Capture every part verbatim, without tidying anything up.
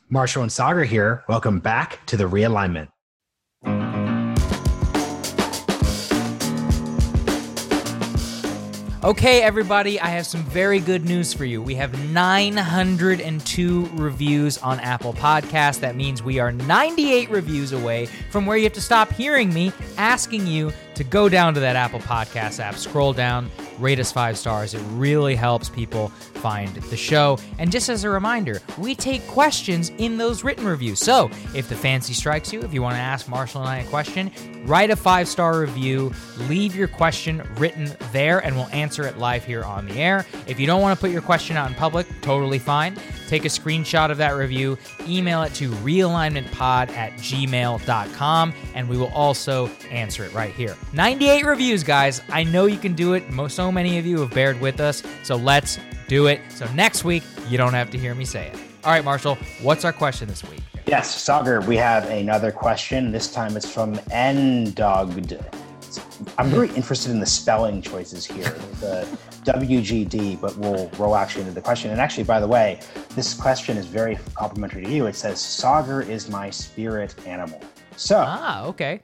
Marshall and Sagar here. Welcome back to The Realignment. Okay, everybody, I have some very good news for you. We have nine hundred two reviews on Apple Podcasts. That means we are ninety-eight reviews away from where you have to stop hearing me asking you to go down to that Apple Podcast app, scroll down, rate us five stars. It really helps people find the show. And just as a reminder, we take questions in those written reviews. So if the fancy strikes you, if you want to ask Marshall and I a question, write a five-star review, leave your question written there, and we'll answer it live here on the air. If you don't want to put your question out in public, totally fine. Take a screenshot of that review, email it to realignmentpod at gmail dot com, and we will also answer it right here. ninety-eight reviews, guys. I know you can do it. Most, so many of you have bared with us, so let's do it. So next week, you don't have to hear me say it. All right, Marshall, what's our question this week? Yes, Sagar, we have another question. This time it's from Ndogged. I'm very interested in the spelling choices here, the W G D, but we'll roll actually into the question. And actually, by the way, this question is very complimentary to you. It says, Sagar is my spirit animal. So, ah, okay.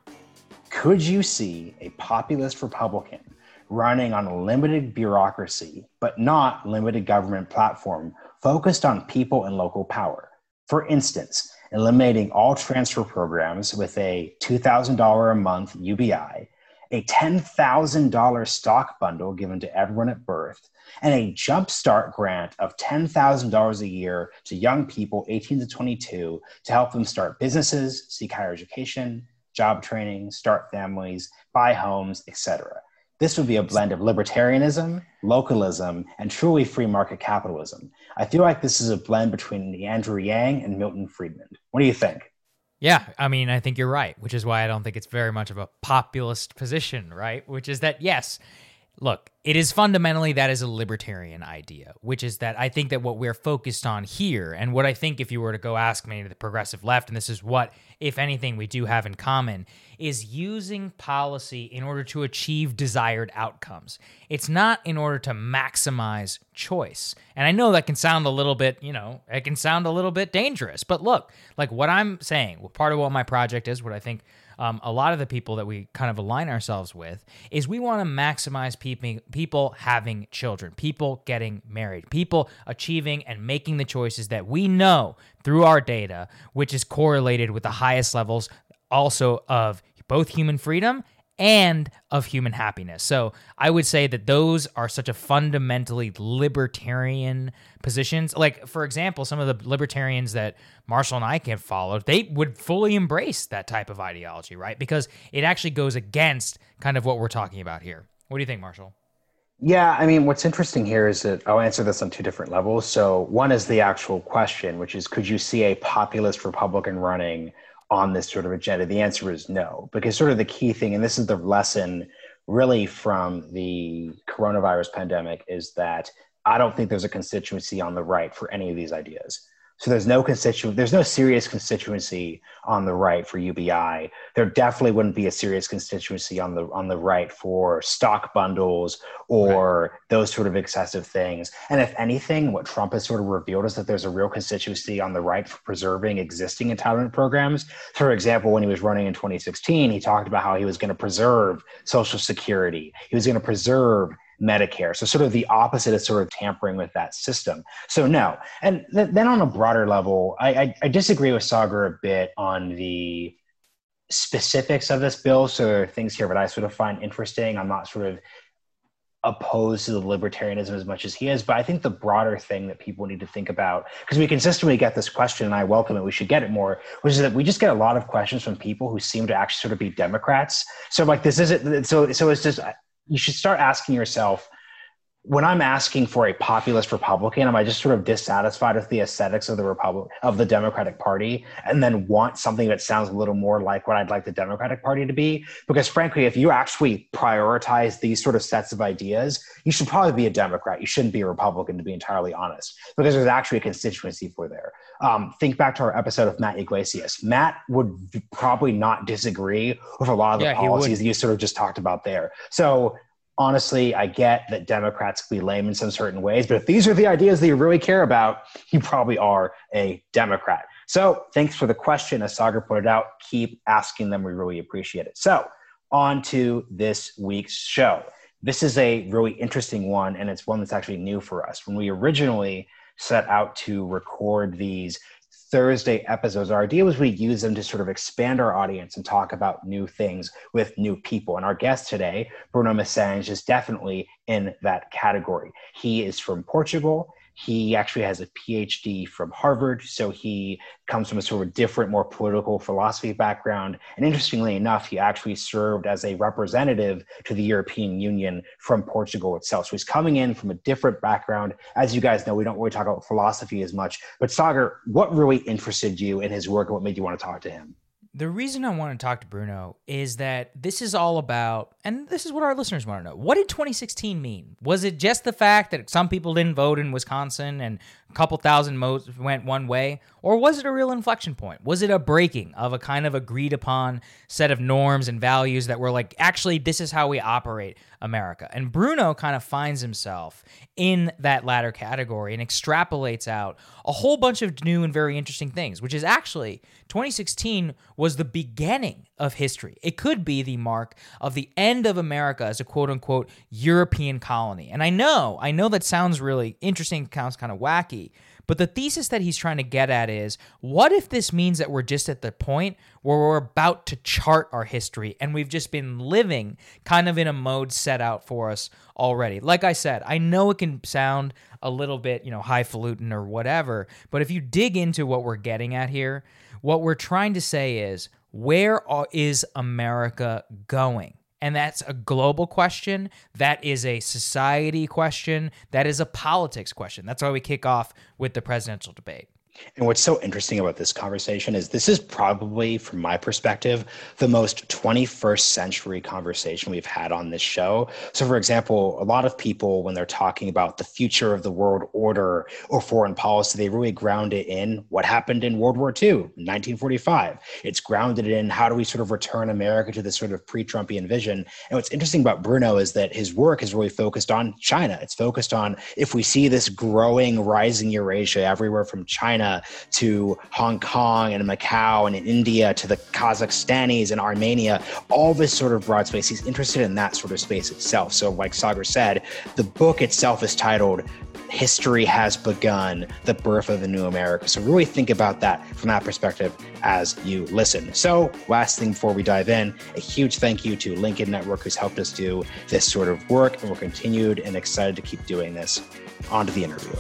Could you see a populist Republican running on a limited bureaucracy, but not limited government platform focused on people and local power? For instance, eliminating all transfer programs with a two thousand dollars a month U B I, a ten thousand dollars stock bundle given to everyone at birth, and a jumpstart grant of ten thousand dollars a year to young people eighteen to twenty-two to help them start businesses, seek higher education, job training, start families, buy homes, et cetera. This would be a blend of libertarianism, localism, and truly free market capitalism. I feel like this is a blend between Andrew Yang and Milton Friedman. What do you think? Yeah, I mean, I think you're right, which is why I don't think it's very much of a populist position, right? Which is that, yes, look, it is fundamentally that is a libertarian idea, which is that I think that what we're focused on here, and what I think if you were to go ask me the progressive left, and this is what, if anything, we do have in common, is using policy in order to achieve desired outcomes. It's not in order to maximize choice. And I know that can sound a little bit, you know, it can sound a little bit dangerous, but look, like what I'm saying, well, part of what my project is, what I think Um, a lot of the people that we kind of align ourselves with is we want to maximize people, people having children, people getting married, people achieving and making the choices that we know through our data, which is correlated with the highest levels also of both human freedom and of human happiness. So I would say that those are such a fundamentally libertarian positions. Like, for example, some of the libertarians that Marshall and I have followed, they would fully embrace that type of ideology, right? Because it actually goes against kind of what we're talking about here. What do you think, Marshall? Yeah, I mean, what's interesting here is that I'll answer this on two different levels. So one is the actual question, which is, could you see a populist Republican running on this sort of agenda? The answer is no, because sort of the key thing, and this is the lesson really from the coronavirus pandemic, is that I don't think there's a constituency on the right for any of these ideas. So there's no constituent, there's no serious constituency on the right for U B I. There definitely wouldn't be a serious constituency on the on the right for stock bundles or right. those sort of excessive things. And if anything, what Trump has sort of revealed is that there's a real constituency on the right for preserving existing entitlement programs. For example, when he was running in twenty sixteen, he talked about how he was going to preserve Social Security. He was going to preserve Medicare. So sort of the opposite is sort of tampering with that system. So no. And th- then on a broader level, I, I, I disagree with Sagar a bit on the specifics of this bill. So there are things here that I sort of find interesting. I'm not sort of opposed to the libertarianism as much as he is, but I think the broader thing that people need to think about, because we consistently get this question and I welcome it, we should get it more, which is that we just get a lot of questions from people who seem to actually sort of be Democrats. So like this isn't, so, so it's just, you should start asking yourself, when I'm asking for a populist Republican, am I just sort of dissatisfied with the aesthetics of the Republic of the Democratic Party and then want something that sounds a little more like what I'd like the Democratic Party to be? Because frankly, if you actually prioritize these sort of sets of ideas, you should probably be a Democrat. You shouldn't be a Republican, to be entirely honest, because there's actually a constituency for there. Um, think back to our episode of Matt Yglesias. Matt would probably not disagree with a lot of the yeah, policies that you sort of just talked about there. So honestly, I get that Democrats can be lame in some certain ways, but if these are the ideas that you really care about, you probably are a Democrat. So thanks for the question. As Sagar pointed out, keep asking them. We really appreciate it. So on to this week's show. This is a really interesting one, and it's one that's actually new for us. When we originally set out to record these Thursday episodes, our idea was we'd use them to sort of expand our audience and talk about new things with new people. And our guest today, Bruno Maçães, is definitely in that category. He is from Portugal. He actually has a P H D from Harvard, so he comes from a sort of different, more political philosophy background. And interestingly enough, he actually served as a representative to the European Union from Portugal itself. So he's coming in from a different background. As you guys know, we don't really talk about philosophy as much. But Sagar, what really interested you in his work and what made you want to talk to him? The reason I want to talk to Bruno is that this is all about, and this is what our listeners want to know. What did twenty sixteen mean? Was it just the fact that some people didn't vote in Wisconsin and a couple thousand votes went one way? Or was it a real inflection point? Was it a breaking of a kind of agreed upon set of norms and values that were like, actually, this is how we operate America? And Bruno kind of finds himself in that latter category and extrapolates out a whole bunch of new and very interesting things, which is actually twenty sixteen was the beginning of history. It could be the mark of the end of America as a quote-unquote European colony. And I know, I know that sounds really interesting, sounds kind of wacky, but the thesis that he's trying to get at is, what if this means that we're just at the point where we're about to chart our history and we've just been living kind of in a mode set out for us already? Like I said, I know it can sound a little bit, you know, highfalutin or whatever, but if you dig into what we're getting at here, what we're trying to say is, where is America going? And that's a global question. That is a society question. That is a politics question. That's why we kick off with the presidential debate. And what's so interesting about this conversation is this is probably, from my perspective, the most twenty-first century conversation we've had on this show. So, for example, a lot of people, when they're talking about the future of the world order or foreign policy, they really ground it in what happened in World War Two, nineteen forty-five. It's grounded in how do we sort of return America to this sort of pre-Trumpian vision. And what's interesting about Bruno is that his work is really focused on China. It's focused on, if we see this growing, rising Eurasia everywhere from China to Hong Kong and Macau and in India to the Kazakhstanis and Armenia, all this sort of broad space. He's interested in that sort of space itself. So like Sagar said, the book itself is titled History Has Begun, The Birth of the New America. So really think about that from that perspective as you listen. So last thing before we dive in, a huge thank you to Lincoln Network, who's helped us do this sort of work, and we're continued and excited to keep doing this. On to the interview.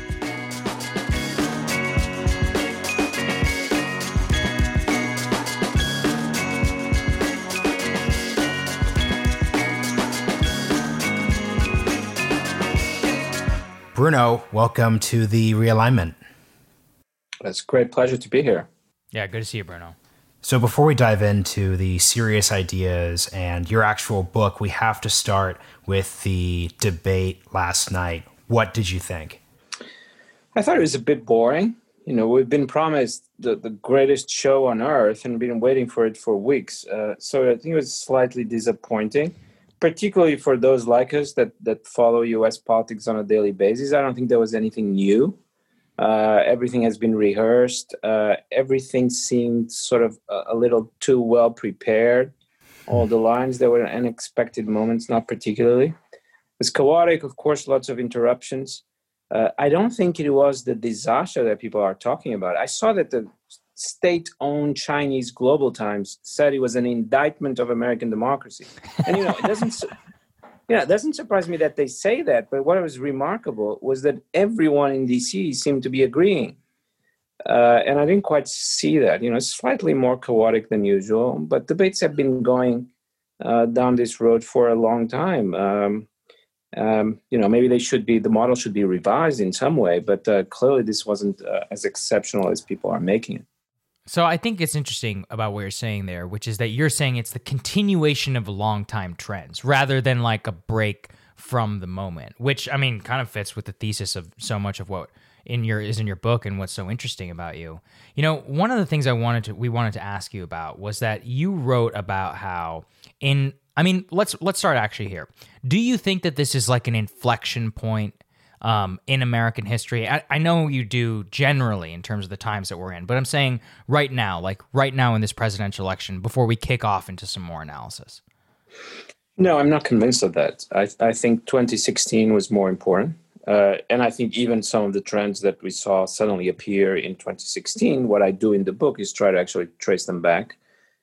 Bruno, welcome to the Realignment. It's a great pleasure to be here. Yeah, good to see you, Bruno. So before we dive into the serious ideas and your actual book, we have to start with the debate last night. What did you think? I thought it was a bit boring. You know, we've been promised the, the greatest show on earth and been waiting for it for weeks. Uh, so I think it was slightly disappointing, particularly for those like us that, that follow U S politics on a daily basis. I don't think there was anything new. Uh, everything has been rehearsed. Uh, everything seemed sort of a, a little too well prepared. All the lines, there were unexpected moments, not particularly. It was chaotic, of course, lots of interruptions. Uh, I don't think it was the disaster that people are talking about. I saw that the state-owned Chinese Global Times said it was an indictment of American democracy. And, you know, it doesn't, you know, it doesn't surprise me that they say that, but what was remarkable was that everyone in D C seemed to be agreeing. Uh, and I didn't quite see that. You know, it's slightly more chaotic than usual, but debates have been going uh, down this road for a long time. Um, um, you know, maybe they should be, the model should be revised in some way, but uh, clearly this wasn't uh, as exceptional as people are making it. So I think it's interesting about what you're saying there, which is that you're saying it's the continuation of long-time trends rather than like a break from the moment, which, I mean, kind of fits with the thesis of so much of what in your is in your book and what's so interesting about you. You know, one of the things I wanted to we wanted to ask you about was that you wrote about how in I mean, let's let's start actually here. Do you think that this is like an inflection point um, in American history? I, I know you do generally in terms of the times that we're in, but I'm saying right now, like right now in this presidential election, before we kick off into some more analysis. No, I'm not convinced of that. I, I think twenty sixteen was more important. Uh, and I think even some of the trends that we saw suddenly appear in twenty sixteen, what I do in the book is try to actually trace them back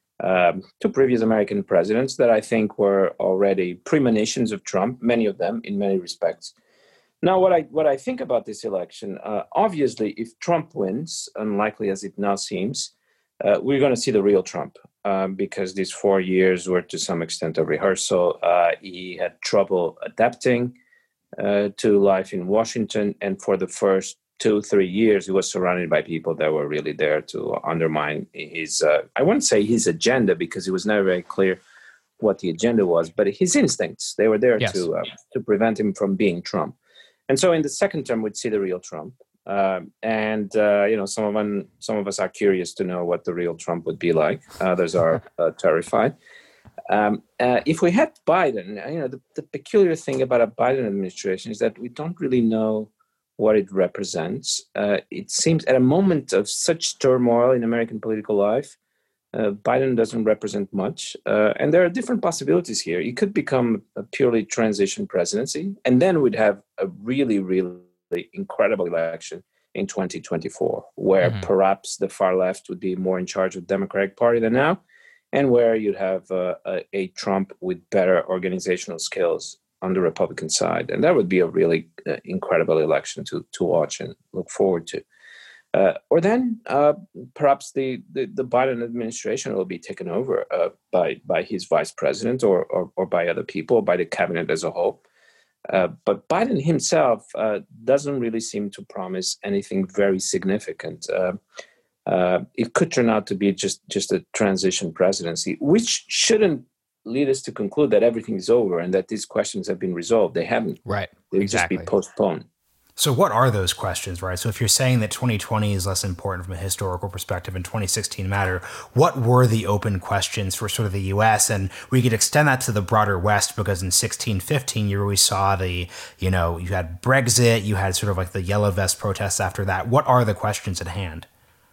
um, to previous American presidents that I think were already premonitions of Trump, many of them in many respects. Now, what I what I think about this election, uh, obviously, if Trump wins, unlikely as it now seems, uh, we're going to see the real Trump. Um, because these four years were to some extent a rehearsal. Uh, he had trouble adapting uh, to life in Washington. And for the first two, three years, he was surrounded by people that were really there to undermine his, uh, I wouldn't say his agenda, because it was never very clear what the agenda was, but his instincts. They were there yes. to uh, to prevent him from being Trump. And so in the second term, we'd see the real Trump. Um, and, uh, you know, some of, them, some of us are curious to know what the real Trump would be like. Others are uh, terrified. Um, uh, if we had Biden, you know, the, the peculiar thing about a Biden administration is that we don't really know what it represents. Uh, it seems at a moment of such turmoil in American political life, uh, Biden doesn't represent much. Uh, and there are different possibilities here. It could become a purely transition presidency, and then we'd have a really, really incredible election in twenty twenty-four, where mm-hmm. perhaps the far left would be more in charge of the Democratic Party than now, and where you'd have uh, a, a Trump with better organizational skills on the Republican side. And that would be a really uh, incredible election to to watch and look forward to. Uh, or then uh, perhaps the, the, the Biden administration will be taken over uh, by, by his vice president or, or, or by other people, by the cabinet as a whole. Uh, but Biden himself uh, doesn't really seem to promise anything very significant. Uh, uh, it could turn out to be just, just a transition presidency, which shouldn't lead us to conclude that everything is over and that these questions have been resolved. They haven't. Right. They've exactly. just been postponed. So what are those questions, right? So if you're saying that twenty twenty is less important from a historical perspective and twenty sixteen matter, what were the open questions for sort of the U S? And we could extend that to the broader West, because in sixteen fifteen, you really saw the, you know, you had Brexit, you had sort of like the yellow vest protests after that. What are the questions at hand?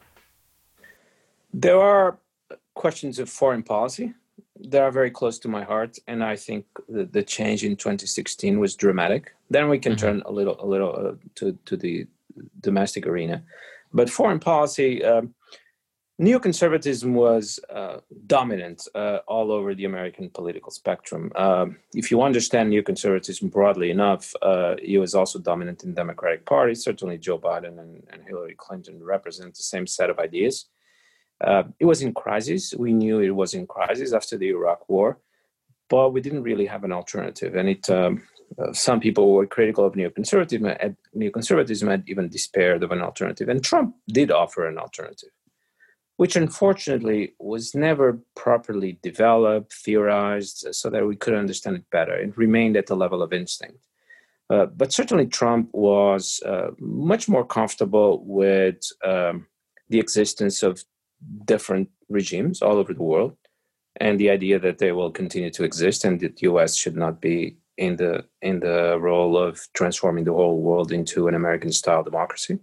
There are questions of foreign policy. They are very close to my heart, and I think the, the change in twenty sixteen was dramatic. Then we can mm-hmm. turn a little, a little uh, to to the domestic arena, but foreign policy, um, neoconservatism was uh, dominant uh, all over the American political spectrum. Um, if you understand neoconservatism broadly enough, uh, it was also dominant in the Democratic Party. Certainly, Joe Biden and, and Hillary Clinton represent the same set of ideas. Uh, it was in crisis. We knew it was in crisis after the Iraq War, but we didn't really have an alternative. And it, um, uh, some people were critical of neoconservatism, and neoconservatism had even despaired of an alternative. And Trump did offer an alternative, which unfortunately was never properly developed, theorized, so that we could understand it better. It remained at the level of instinct. Uh, but certainly Trump was uh, much more comfortable with um, the existence of different regimes all over the world, and the idea that they will continue to exist, and that the U S should not be in the in the role of transforming the whole world into an American-style democracy.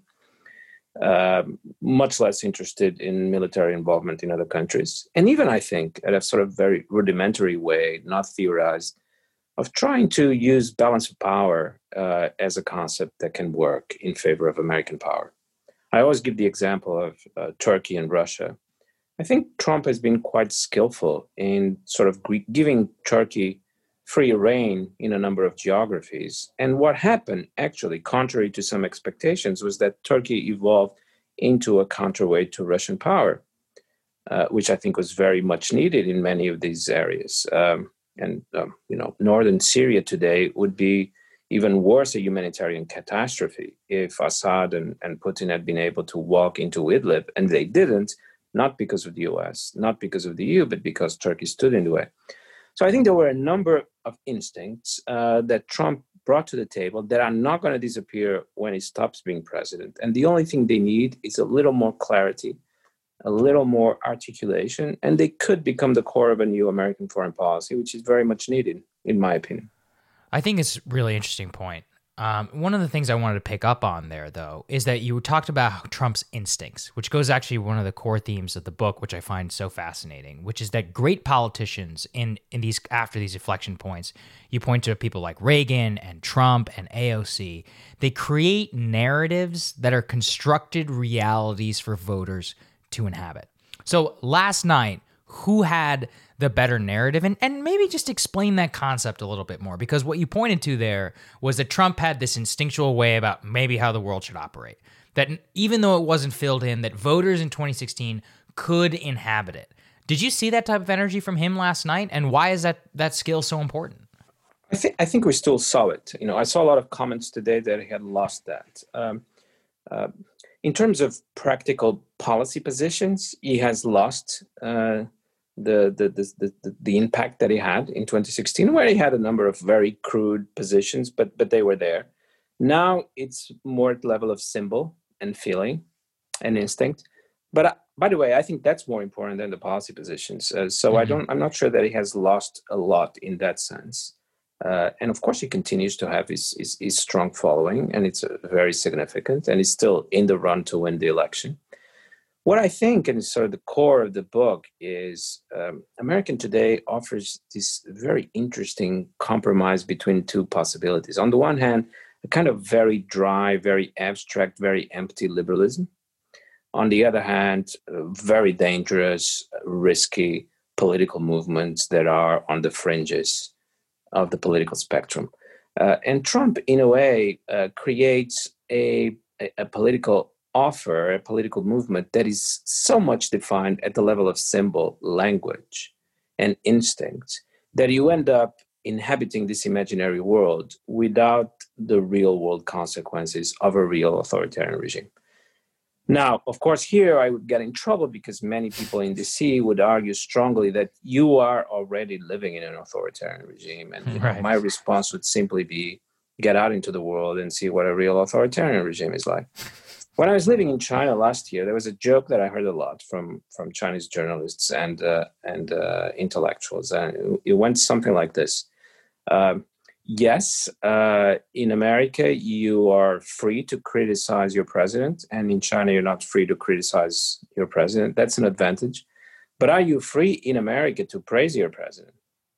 Uh, much less interested in military involvement in other countries, and even I think at a sort of very rudimentary way, not theorized, of trying to use balance of power uh, as a concept that can work in favor of American power. I always give the example of uh, Turkey and Russia. I think Trump has been quite skillful in sort of giving Turkey free rein in a number of geographies. And what happened, actually, contrary to some expectations, was that Turkey evolved into a counterweight to Russian power, uh, which I think was very much needed in many of these areas. Um, and, um, you know, northern Syria today would be even worse, a humanitarian catastrophe if Assad and, and Putin had been able to walk into Idlib, and they didn't, not because of the U S, not because of the E U, but because Turkey stood in the way. So I think there were a number of instincts uh, that Trump brought to the table that are not going to disappear when he stops being president. And the only thing they need is a little more clarity a little more articulation, and they could become the core of a new American foreign policy, which is very much needed, in my opinion. I think it's a really interesting point. Um, one of the things I wanted to pick up on there, though, is that you talked about Trump's instincts, which goes actually one of the core themes of the book, which I find so fascinating, which is that great politicians in, in these after these inflection points, you point to people like Reagan and Trump and A O C, they create narratives that are constructed realities for voters to inhabit. So last night, who had the better narrative, and, and maybe just explain that concept a little bit more, because what you pointed to there was that Trump had this instinctual way about maybe how the world should operate, that even though it wasn't filled in, that voters in twenty sixteen could inhabit it. Did you see that type of energy from him last night, and why is that that skill so important? I think I think we still saw it. You know, I saw a lot of comments today that he had lost that. Um, uh, in terms of practical policy positions, he has lost uh, The, the the the the impact that he had in twenty sixteen, where he had a number of very crude positions, but but they were there. Now it's more at the level of symbol and feeling and instinct. But uh, by the way, I think that's more important than the policy positions. Uh, so mm-hmm. I don't. I'm not sure that he has lost a lot in that sense. Uh, and of course, he continues to have his, his his strong following, and it's uh, very significant. And he's still in the run to win the election. What I think, and sort of the core of the book, is um, American Today offers this very interesting compromise between two possibilities. On the one hand, a kind of very dry, very abstract, very empty liberalism. On the other hand, uh, very dangerous, risky political movements that are on the fringes of the political spectrum. Uh, and Trump, in a way, uh, creates a, a, a political offer, a political movement that is so much defined at the level of symbol, language, and instinct that you end up inhabiting this imaginary world without the real world consequences of a real authoritarian regime. Now, of course, here I would get in trouble because many people in D C would argue strongly that you are already living in an authoritarian regime. And you know, right. my response would simply be, get out into the world and see what a real authoritarian regime is like. When I was living in China last year, there was a joke that I heard a lot from, from Chinese journalists and uh, and uh, intellectuals. And it went something like this. Um, yes, uh, in America, you are free to criticize your president. And in China, you're not free to criticize your president. That's an advantage. But are you free in America to praise your president?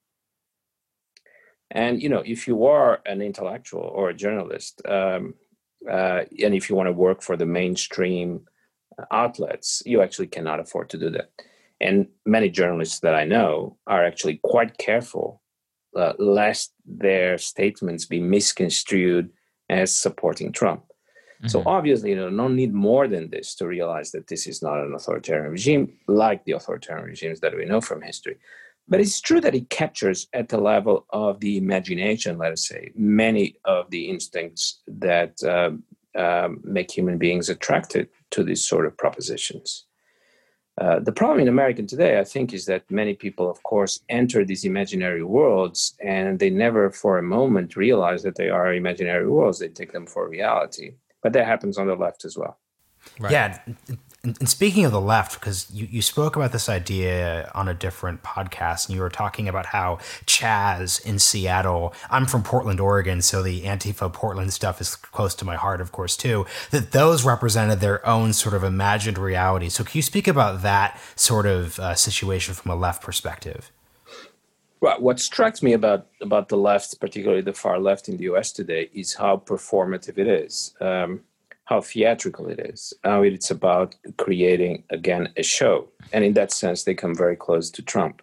And, you know, if you are an intellectual or a journalist, um, Uh, and if you want to work for the mainstream outlets, you actually cannot afford to do that. And many journalists that I know are actually quite careful uh, lest their statements be misconstrued as supporting Trump. Mm-hmm. So obviously, you know, no need more than this to realize that this is not an authoritarian regime like the authoritarian regimes that we know from history. But it's true that it captures at the level of the imagination, let us say, many of the instincts that uh, um, make human beings attracted to these sort of propositions. Uh, the problem in American Today, I think, is that many people, of course, enter these imaginary worlds and they never for a moment realize that they are imaginary worlds. They take them for reality. But that happens on the left as well. Right. Yeah. And speaking of the left, because you, you spoke about this idea on a different podcast, and you were talking about how Chaz in Seattle, I'm from Portland, Oregon, so the Antifa Portland stuff is close to my heart, of course, too, that those represented their own sort of imagined reality. So can you speak about that sort of uh, situation from a left perspective? Well, what strikes me about, about the left, particularly the far left in the U S today, is how performative it is. Um, how theatrical it is, how it's about creating, again, a show. And in that sense, they come very close to Trump.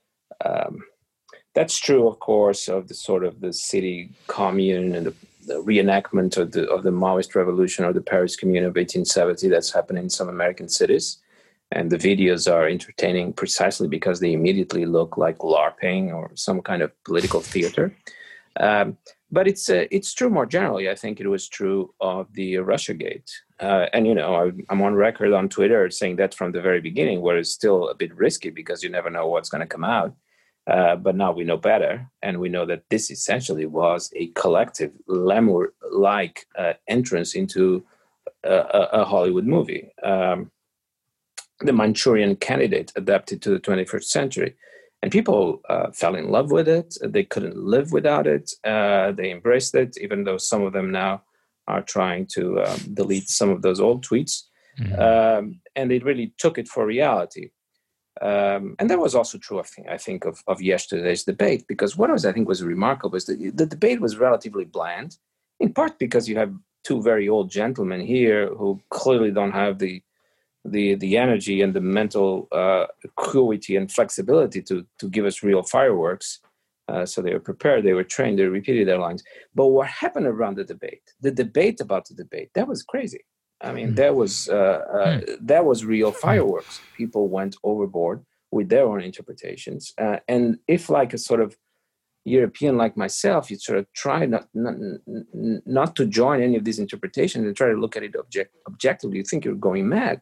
Um, that's true, of course, of the sort of the city commune and the, the reenactment of the of the Maoist revolution or the Paris Commune of eighteen seventy that's happened in some American cities. And the videos are entertaining precisely because they immediately look like LARPing or some kind of political theater. Um, But it's uh, it's true more generally. I think it was true of the Russiagate. Uh, and, you know, I, I'm on record on Twitter saying that from the very beginning, where it's still a bit risky because you never know what's going to come out. Uh, but now we know better. And we know that this essentially was a collective Lemur-like uh, entrance into a, a Hollywood movie. Um, the Manchurian Candidate adapted to the twenty-first century. And people uh, fell in love with it. They couldn't live without it. Uh, they embraced it, even though some of them now are trying to um, delete some of those old tweets. Mm-hmm. Um, and they really took it for reality. Um, and that was also true, I think, I think of, of yesterday's debate, because what was, I think, was remarkable is that the debate was relatively bland, in part because you have two very old gentlemen here who clearly don't have the the the energy and the mental uh, acuity and flexibility to to give us real fireworks. Uh, so they were prepared, they were trained, they repeated their lines. But what happened around the debate, the debate about the debate, that was crazy. I mean, that was uh, uh, that was real fireworks. People went overboard with their own interpretations. Uh, and if, like a sort of European like myself, you sort of try not, not not to join any of these interpretations and try to look at it object, objectively, you think you're going mad.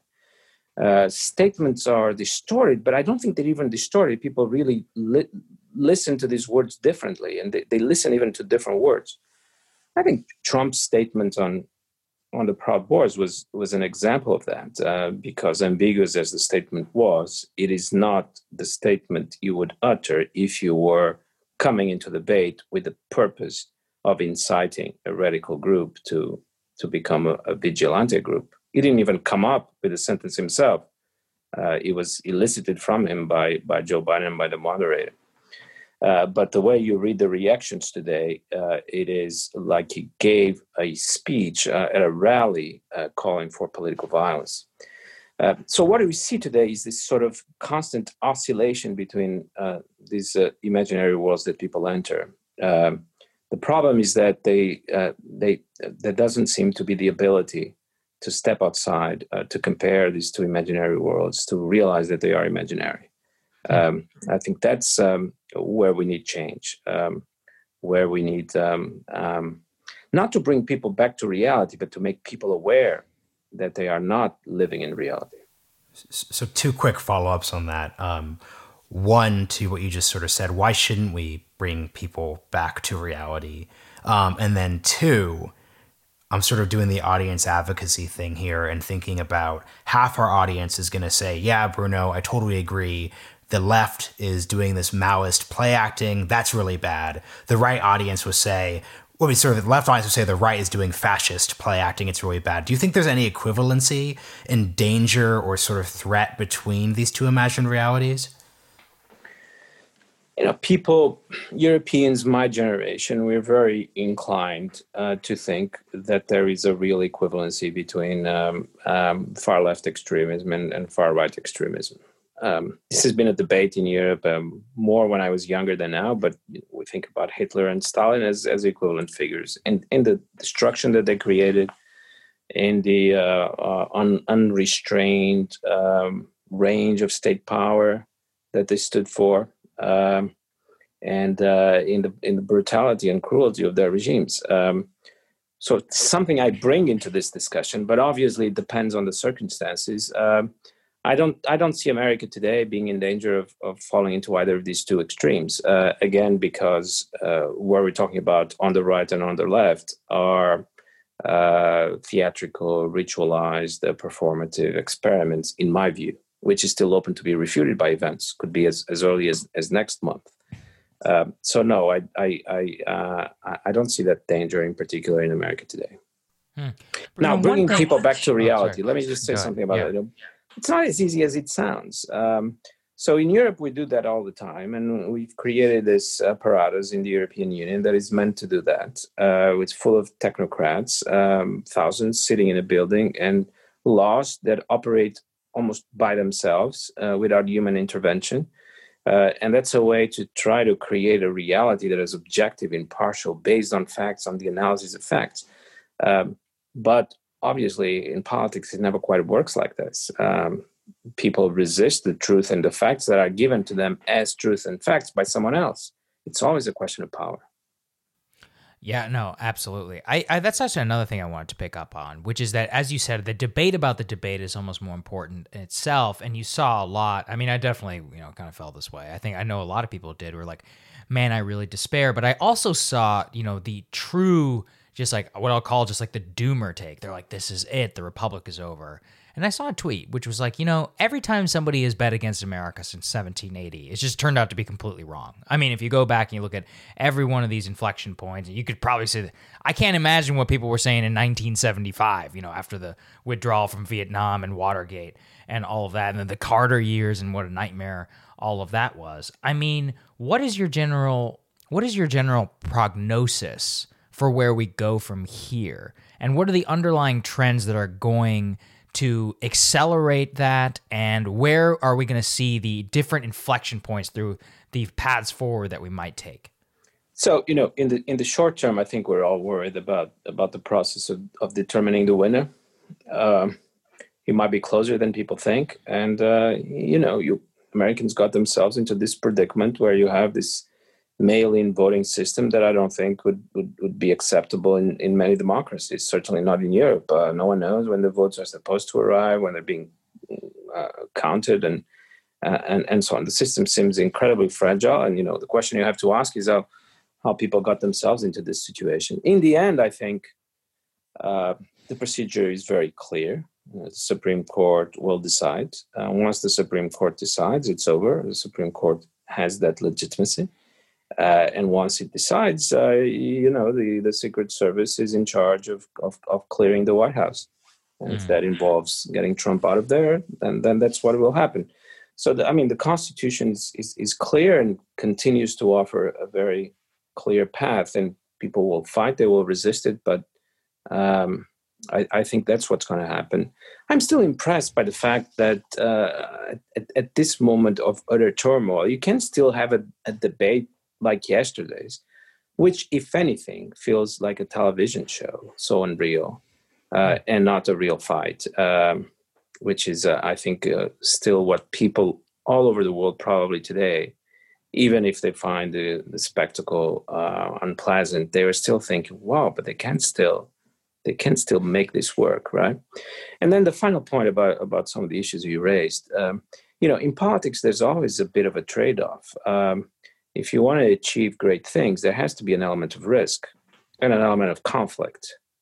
Uh, statements are distorted, but I don't think they're even distorted. People really li- listen to these words differently, and they, they listen even to different words. I think Trump's statement on on the Proud Boys was was an example of that, uh, because ambiguous as the statement was, it is not the statement you would utter if you were coming into the debate with the purpose of inciting a radical group to to become a, a vigilante group. He didn't even come up with the sentence himself. Uh, it was elicited from him by, by Joe Biden and by the moderator. Uh, but the way you read the reactions today, uh, it is like he gave a speech uh, at a rally uh, calling for political violence. Uh, so what we see today is this sort of constant oscillation between uh, these uh, imaginary worlds that people enter. Um, the problem is that they uh, they there doesn't seem to be the ability to step outside, uh, to compare these two imaginary worlds, to realize that they are imaginary. Um, I think that's um, where we need change, um, where we need um, um, not to bring people back to reality, but to make people aware that they are not living in reality. So two quick follow-ups on that. Um, one, to what you just sort of said, why shouldn't we bring people back to reality? Um, and then two, I'm sort of doing the audience advocacy thing here and thinking about half our audience is going to say, yeah, Bruno, I totally agree. The left is doing this Maoist play acting. That's really bad. The right audience would say, well, sort of the left audience would say the right is doing fascist play acting. It's really bad. Do you think there's any equivalency in danger or sort of threat between these two imagined realities? You know, people, Europeans, my generation, we're very inclined uh, to think that there is a real equivalency between um, um, far left extremism and, and far right extremism. Um, this has been a debate in Europe um, more when I was younger than now, but we think about Hitler and Stalin as, as equivalent figures. And in the destruction that they created, in the uh, uh, un, unrestrained um, range of state power that they stood for, um, and uh, in the in the brutality and cruelty of their regimes. Um, so it's something I bring into this discussion, but obviously it depends on the circumstances. Um, I don't I don't see America today being in danger of, of falling into either of these two extremes. Uh, again, because uh, what we're talking about on the right and on the left are uh, theatrical, ritualized, uh, performative experiments, in my view, which is still open to be refuted by events. Could be as, as early as, as next month. Um, so no, I I I, uh, I don't see that danger in particular in America today. Hmm. Now, bringing people back to reality. Oh, let me just say Go something about yeah. it. It's not as easy as it sounds. Um, so in Europe, we do that all the time, and we've created this apparatus in the European Union that is meant to do that. Uh, it's full of technocrats, um, thousands sitting in a building, and laws that operate almost by themselves uh, without human intervention. Uh, and that's a way to try to create a reality that is objective, impartial, based on facts, on the analysis of facts. Um, but obviously, in politics, it never quite works like this. Um, people resist the truth and the facts that are given to them as truth and facts by someone else. It's always a question of power. Yeah, no, absolutely. I, I that's actually another thing I wanted to pick up on, which is that, as you said, the debate about the debate is almost more important in itself. And you saw a lot. I mean, I definitely, you know, kind of felt this way. I think I know a lot of people did. Were like, man, I really despair. But I also saw, you know, the true, just like what I'll call just like the doomer take. They're like, this is it. The Republic is over. And I saw a tweet which was like, you know, every time somebody has bet against America since seventeen eighty, it's just turned out to be completely wrong. I mean, if you go back and you look at every one of these inflection points, you could probably say that I can't imagine what people were saying in nineteen seventy-five, you know, after the withdrawal from Vietnam and Watergate and all of that, and then the Carter years and what a nightmare all of that was. I mean, what is your general what is your general prognosis for where we go from here? And what are the underlying trends that are going to accelerate that? And where are we going to see the different inflection points through the paths forward that we might take? So, you know, in the in the short term, I think we're all worried about about the process of, of determining the winner. Um, it might be closer than people think. And, uh, you know, you Americans got themselves into this predicament where you have this mail-in voting system that I don't think would, would, would be acceptable in, in many democracies, certainly not in Europe. Uh, no one knows when the votes are supposed to arrive, when they're being uh, counted, and, uh, and and so on. The system seems incredibly fragile. And, you know, the question you have to ask is how, how people got themselves into this situation. In the end, I think uh, the procedure is very clear. The Supreme Court will decide. Uh, once the Supreme Court decides, it's over. The Supreme Court has that legitimacy. Uh, and once it decides, uh, you know, the, the Secret Service is in charge of, of, of clearing the White House. And mm. if that involves getting Trump out of there, then, then that's what will happen. So, the, I mean, the Constitution is, is, is clear and continues to offer a very clear path. And people will fight, they will resist it. But um, I, I think that's what's going to happen. I'm still impressed by the fact that uh, at, at this moment of utter turmoil, you can still have a, a debate like yesterday's, which, if anything, feels like a television show, so unreal, uh, and not a real fight, um, which is, uh, I think, uh, still what people all over the world probably today, even if they find the, the spectacle uh, unpleasant, they are still thinking, wow, but they can still, they can still make this work, right? And then the final point about, about some of the issues you raised, um, you know, in politics, there's always a bit of a trade-off. Um, If you want to achieve great things, there has to be an element of risk and an element of conflict.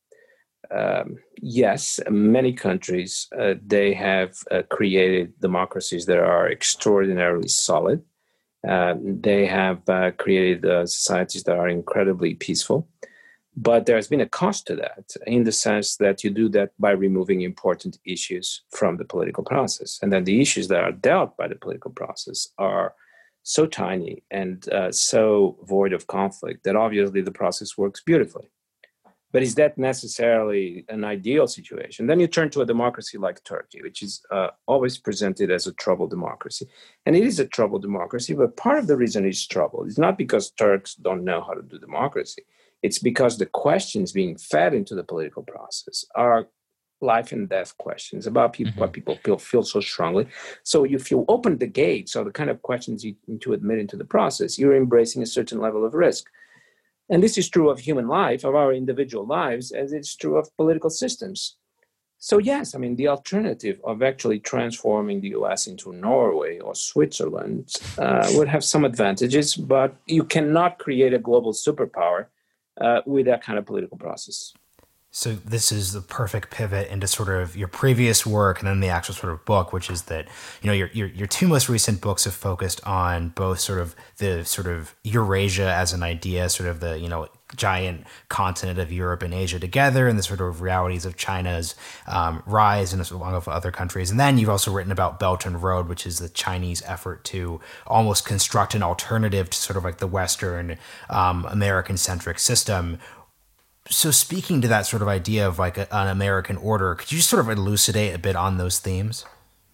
Um, yes, many countries, uh, they have uh, created democracies that are extraordinarily solid. Uh, they have uh, created uh, societies that are incredibly peaceful. But there has been a cost to that, in the sense that you do that by removing important issues from the political process. And then the issues that are dealt by the political process are so tiny and uh, so void of conflict that obviously the process works beautifully. But is that necessarily an ideal situation? Then you turn to a democracy like Turkey, which is uh, always presented as a troubled democracy. And it is a troubled democracy, but part of the reason it's troubled is not because Turks don't know how to do democracy. It's because the questions being fed into the political process are life and death questions about people, mm-hmm. what people feel, feel so strongly. So if you open the gates or the kind of questions you need to admit into the process, you're embracing a certain level of risk. And this is true of human life, of our individual lives, as it's true of political systems. So yes, I mean, the alternative of actually transforming the U S into Norway or Switzerland uh, would have some advantages, but you cannot create a global superpower uh, with that kind of political process. So this is the perfect pivot into sort of your previous work and then the actual sort of book, which is that, you know, your your, your two most recent books have focused on both sort of the sort of Eurasia as an idea, sort of the, you know, giant continent of Europe and Asia together, and the sort of realities of China's um, rise and along with other countries. And then you've also written about Belt and Road, which is the Chinese effort to almost construct an alternative to sort of like the Western um, American-centric system. So speaking to that sort of idea of like a, an American order, could you just sort of elucidate a bit on those themes?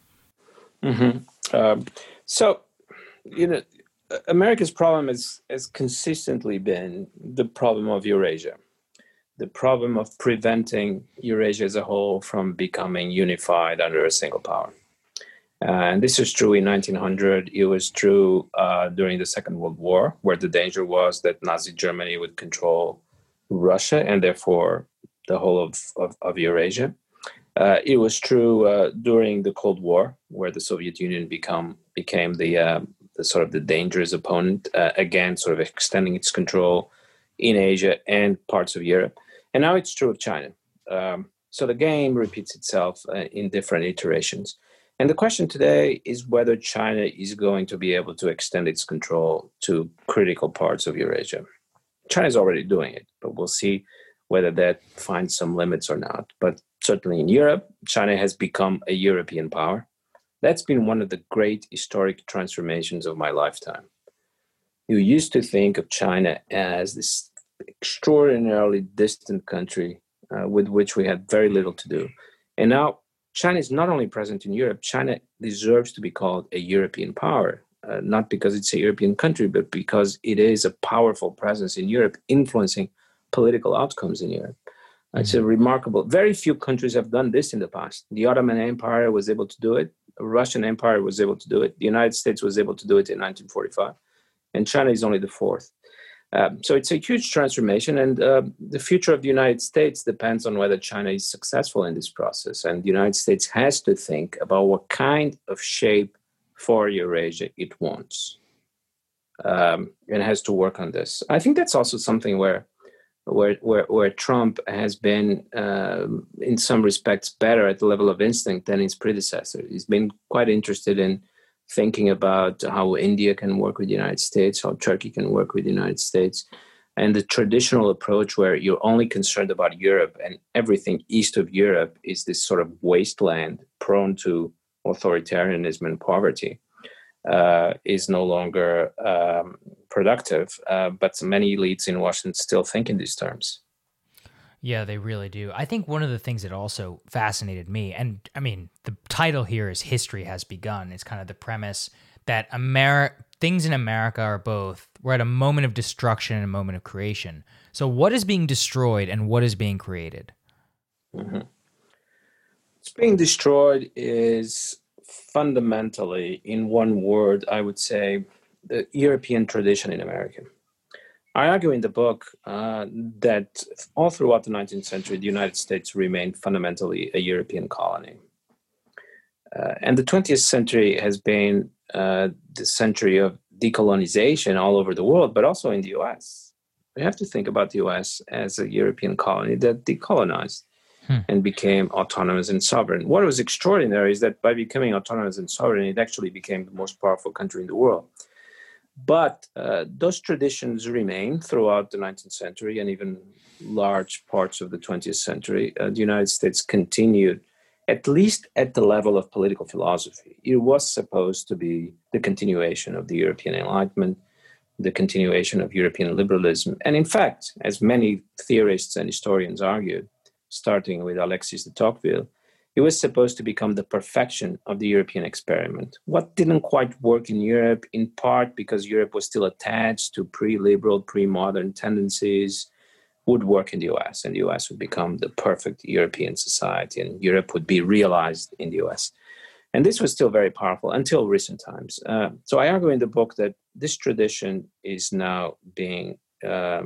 Mm-hmm. Um, so, you know, America's problem has, has consistently been the problem of Eurasia, the problem of preventing Eurasia as a whole from becoming unified under a single power. Uh, and this is true in nineteen hundred. It was true uh, during the Second World War, where the danger was that Nazi Germany would control Russia and therefore the whole of, of, of Eurasia. Uh, it was true uh, during the Cold War, where the Soviet Union become, became the, uh, the sort of the dangerous opponent, uh, again, sort of extending its control in Asia and parts of Europe. And now it's true of China. Um, So the game repeats itself uh, in different iterations. And the question today is whether China is going to be able to extend its control to critical parts of Eurasia. China is already doing it, but we'll see whether that finds some limits or not. But certainly in Europe, China has become a European power. That's been one of the great historic transformations of my lifetime. You used to think of China as this extraordinarily distant country uh, with which we had very little to do. And now China is not only present in Europe, China deserves to be called a European power, uh, not because it's a European country, but because it is a powerful presence in Europe, influencing political outcomes in Europe. Mm-hmm. It's a remarkable, very few countries have done this in the past. The Ottoman Empire was able to do it. The Russian Empire was able to do it. The United States was able to do it in nineteen forty-five. And China is only the fourth. Um, so it's a huge transformation, and uh, the future of the United States depends on whether China is successful in this process. And the United States has to think about what kind of shape for Eurasia it wants, um, and has to work on this. I think that's also something where, where, where, where Trump has been, um, in some respects, better at the level of instinct than his predecessor. He's been quite interested in thinking about how India can work with the United States, how Turkey can work with the United States, and the traditional approach where you're only concerned about Europe and everything east of Europe is this sort of wasteland prone to authoritarianism and poverty, uh, is no longer um, productive. Uh, but many elites in Washington still think in these terms. Yeah, they really do. I think one of the things that also fascinated me, and I mean, the title here is History Has Begun. It's kind of the premise that Ameri- things in America are both, we're at a moment of destruction and a moment of creation. So what is being destroyed and what is being created? Mm-hmm. What's being destroyed is fundamentally, in one word, I would say, the European tradition in America. I argue in the book uh, that all throughout the nineteenth century, the United States remained fundamentally a European colony. Uh, and the twentieth century has been uh, the century of decolonization all over the world, but also in the U S. We have to think about the U S as a European colony that decolonized hmm. and became autonomous and sovereign. What was extraordinary is that by becoming autonomous and sovereign, it actually became the most powerful country in the world. But uh, those traditions remain throughout the nineteenth century and even large parts of the twentieth century. Uh, the United States continued, at least at the level of political philosophy. It was supposed to be the continuation of the European Enlightenment, the continuation of European liberalism. And in fact, as many theorists and historians argued, starting with Alexis de Tocqueville, it was supposed to become the perfection of the European experiment. What didn't quite work in Europe, in part because Europe was still attached to pre-liberal, pre-modern tendencies, would work in the U S, and the U S would become the perfect European society, and Europe would be realized in the U S. And this was still very powerful until recent times. Uh, so I argue in the book that this tradition is now being uh,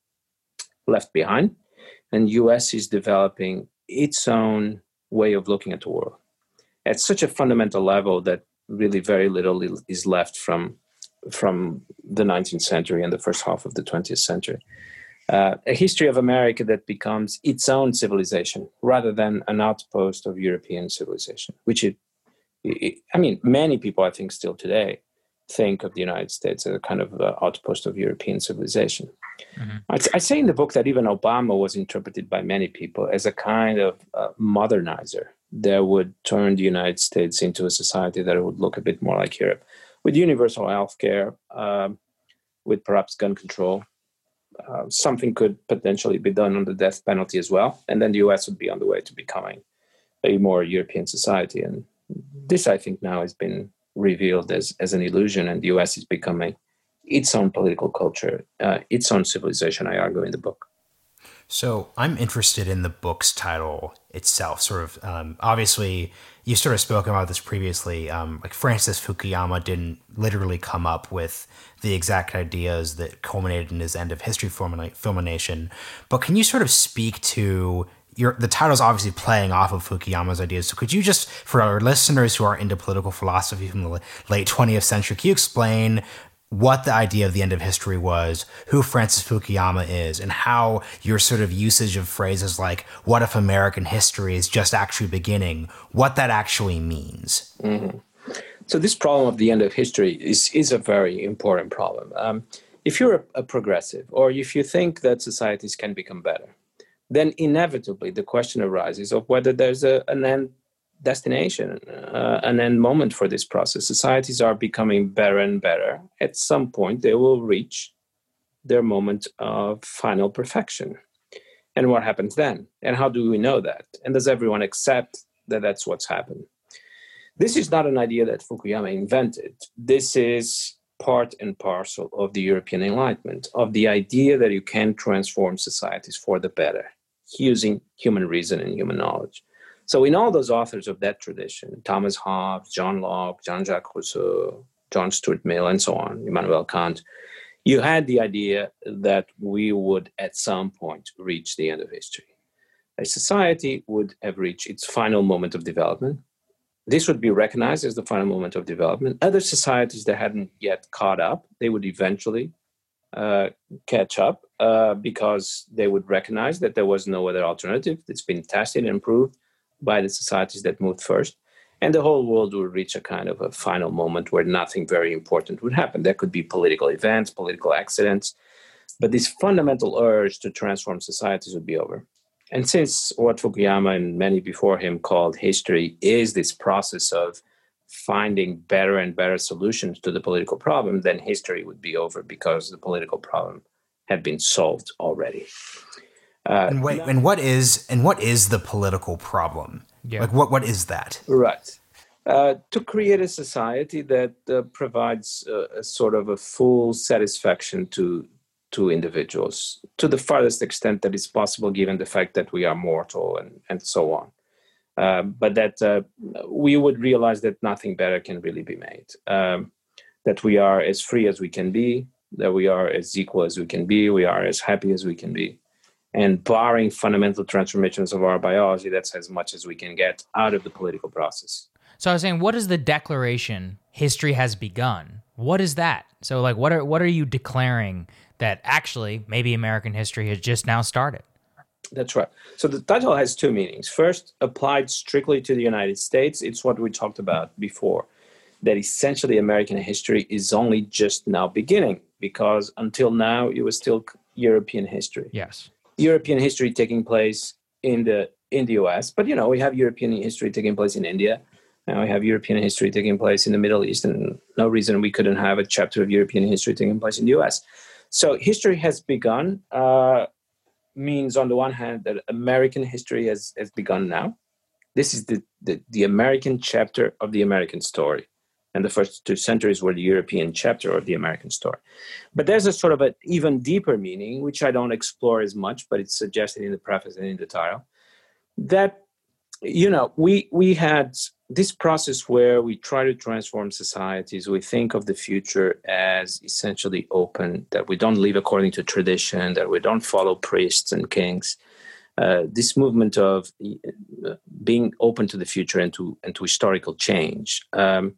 left behind, and U S is developing its own way of looking at the world at such a fundamental level that really very little is left from from the nineteenth century and the first half of the twentieth century. Uh, a history of America that becomes its own civilization rather than an outpost of European civilization, which it, it I mean, many people I think still today think of the United States as a kind of uh, outpost of European civilization. Mm-hmm. I, I say in the book that even Obama was interpreted by many people as a kind of uh, modernizer that would turn the United States into a society that would look a bit more like Europe, with universal health care, um, with perhaps gun control. Uh, something could potentially be done on the death penalty as well. And then the U S would be on the way to becoming a more European society. And this, I think, now has been revealed as, as an illusion, and the U S is becoming its own political culture, uh, its own civilization, I argue in the book. So I'm interested in the book's title itself. Sort of, um, obviously, you sort of spoken about this previously. Um, like Francis Fukuyama didn't literally come up with the exact ideas that culminated in his end of history fulmination. But can you sort of speak to your, the title's obviously playing off of Fukuyama's ideas. So could you just, for our listeners who are into political philosophy from the late twentieth century, can you explain what the idea of the end of history was, who Francis Fukuyama is, and how your sort of usage of phrases like, what if American history is just actually beginning, what that actually means. Mm-hmm. So this problem of the end of history is, is a very important problem. Um, if you're a, a progressive, or if you think that societies can become better, then inevitably the question arises of whether there's a, an end destination, uh, an end moment for this process. Societies are becoming better and better. At some point, they will reach their moment of final perfection. And what happens then? And how do we know that? And does everyone accept that that's what's happened? This is not an idea that Fukuyama invented. This is part and parcel of the European Enlightenment, of the idea that you can transform societies for the better using human reason and human knowledge. So in all those authors of that tradition, Thomas Hobbes, John Locke, Jean-Jacques Rousseau, John Stuart Mill, and so on, Immanuel Kant, you had the idea that we would at some point reach the end of history. A society would have reached its final moment of development. This would be recognized as the final moment of development. Other societies that hadn't yet caught up, they would eventually uh, catch up uh, because they would recognize that there was no other alternative. It's been tested and proved by the societies that moved first, and the whole world will reach a kind of a final moment where nothing very important would happen. There could be political events, political accidents, but this fundamental urge to transform societies would be over. And since what Fukuyama and many before him called history is this process of finding better and better solutions to the political problem, then history would be over because the political problem had been solved already. Uh, and wait, and what is and what is the political problem? Yeah. Like what what is that? Right. Uh, to create a society that uh, provides uh, a sort of a full satisfaction to to individuals, to the farthest extent that is possible, given the fact that we are mortal and, and so on. Uh, but that uh, we would realize that nothing better can really be made. Um, that we are as free as we can be, that we are as equal as we can be, we are as happy as we can be. And barring fundamental transformations of our biology, that's as much as we can get out of the political process. So I was saying, what is the declaration, history has begun? What is that? So like, what are what are you declaring that actually maybe American history has just now started? That's right. So the title has two meanings. First, applied strictly to the United States, it's what we talked about before, that essentially American history is only just now beginning, because until now it was still European history. Yes. European history taking place in the in the U S, but you know, we have European history taking place in India, and we have European history taking place in the Middle East, and no reason we couldn't have a chapter of European history taking place in the U S. So history has begun, uh, means on the one hand that American history has, has begun now. This is the, the, the American chapter of the American story. And the first two centuries were the European chapter of the American story. But there's a sort of an even deeper meaning, which I don't explore as much, but it's suggested in the preface and in the title, that, you know, we we had this process where we try to transform societies. We think of the future as essentially open, that we don't live according to tradition, that we don't follow priests and kings. Uh, this movement of uh, being open to the future and to, and to historical change. Um,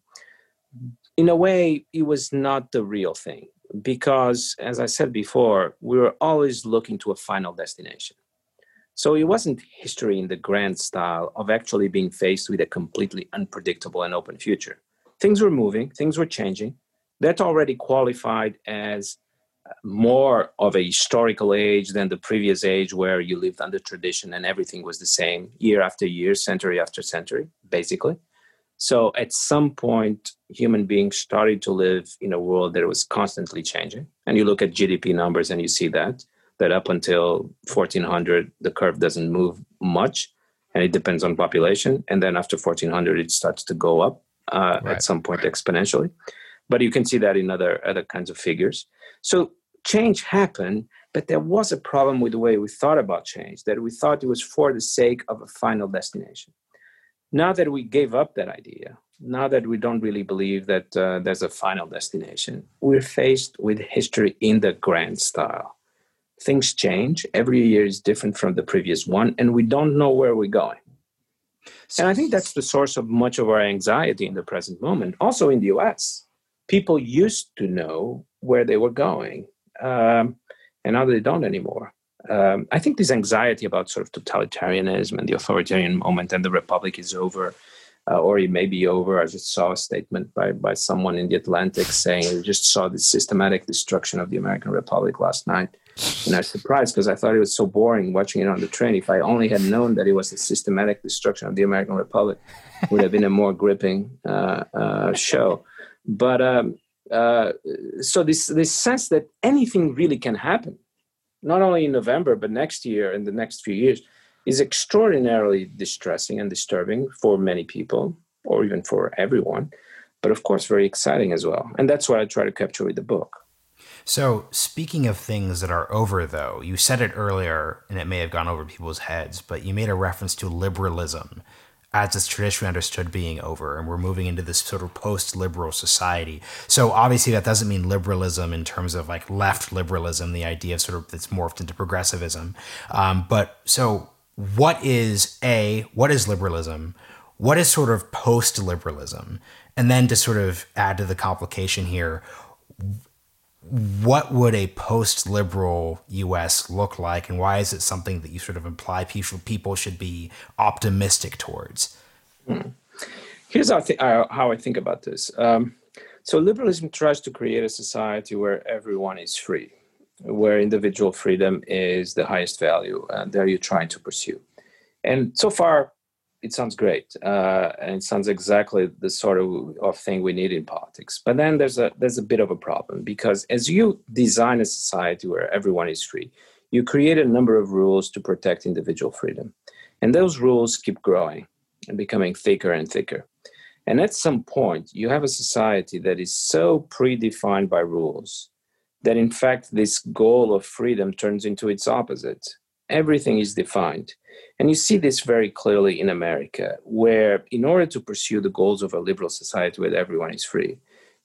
In a way, it was not the real thing because, as I said before, we were always looking to a final destination. So it wasn't history in the grand style of actually being faced with a completely unpredictable and open future. Things were moving, things were changing. That already qualified as more of a historical age than the previous age where you lived under tradition and everything was the same year after year, century after century, basically. So at some point, human beings started to live in a world that was constantly changing. And you look at G D P numbers and you see that, that up until fourteen hundred, the curve doesn't move much and it depends on population. And then after fourteen hundred, it starts to go up uh, right. at some point exponentially. But you can see that in other, other kinds of figures. So change happened, but there was a problem with the way we thought about change, that we thought it was for the sake of a final destination. Now that we gave up that idea, now that we don't really believe that uh, there's a final destination, we're faced with history in the grand style. Things change. Every year is different from the previous one, and we don't know where we're going. And I think that's the source of much of our anxiety in the present moment, also in the U S. people used to know where they were going, um, and now they don't anymore. Um, I think this anxiety about sort of totalitarianism and the authoritarian moment and the republic is over, uh, or it may be over. I just saw a statement by, by someone in the Atlantic saying, we just saw the systematic destruction of the American Republic last night. And I was surprised because I thought it was so boring watching it on the train. If I only had known that it was the systematic destruction of the American Republic, it would have been a more gripping uh, uh, show. But um, uh, so this this sense that anything really can happen, not only in November, but next year and the next few years, is extraordinarily distressing and disturbing for many people, or even for everyone, but of course very exciting as well. And that's what I try to capture with the book. So speaking of things that are over, though, you said it earlier, and it may have gone over people's heads, but you made a reference to liberalism as it's traditionally understood being over, and we're moving into this sort of post-liberal society. So obviously that doesn't mean liberalism in terms of like left liberalism, the idea of sort of that's morphed into progressivism. Um, but so what is A, what is liberalism? What is sort of post-liberalism? And then to sort of add to the complication here, what would a post-liberal U S look like, and why is it something that you sort of imply people people should be optimistic towards? Hmm. Here's how I, th- how I think about this. Um, so liberalism tries to create a society where everyone is free, where individual freedom is the highest value, and there you're trying to pursue. And so far, it sounds great, uh, and it sounds exactly the sort of, of thing we need in politics. But then there's a there's a bit of a problem, because as you design a society where everyone is free, you create a number of rules to protect individual freedom. And those rules keep growing and becoming thicker and thicker. And at some point, you have a society that is so predefined by rules that, in fact, this goal of freedom turns into its opposite. Everything is defined. And you see this very clearly in America, where in order to pursue the goals of a liberal society where everyone is free,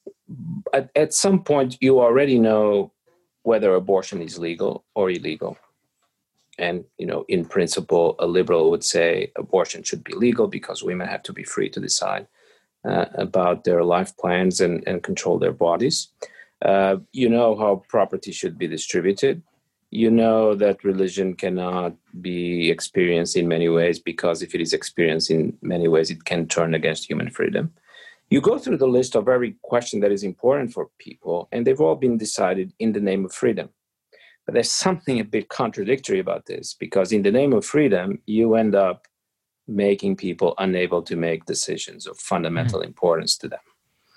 at, at some point you already know whether abortion is legal or illegal. And, you know, in principle, a liberal would say abortion should be legal because women have to be free to decide uh, about their life plans and, and control their bodies. Uh, you know how property should be distributed. You know that religion cannot be experienced in many ways, because if it is experienced in many ways, it can turn against human freedom. You go through the list of every question that is important for people, and they've all been decided in the name of freedom. But there's something a bit contradictory about this, because in the name of freedom, you end up making people unable to make decisions of fundamental mm-hmm. importance to them.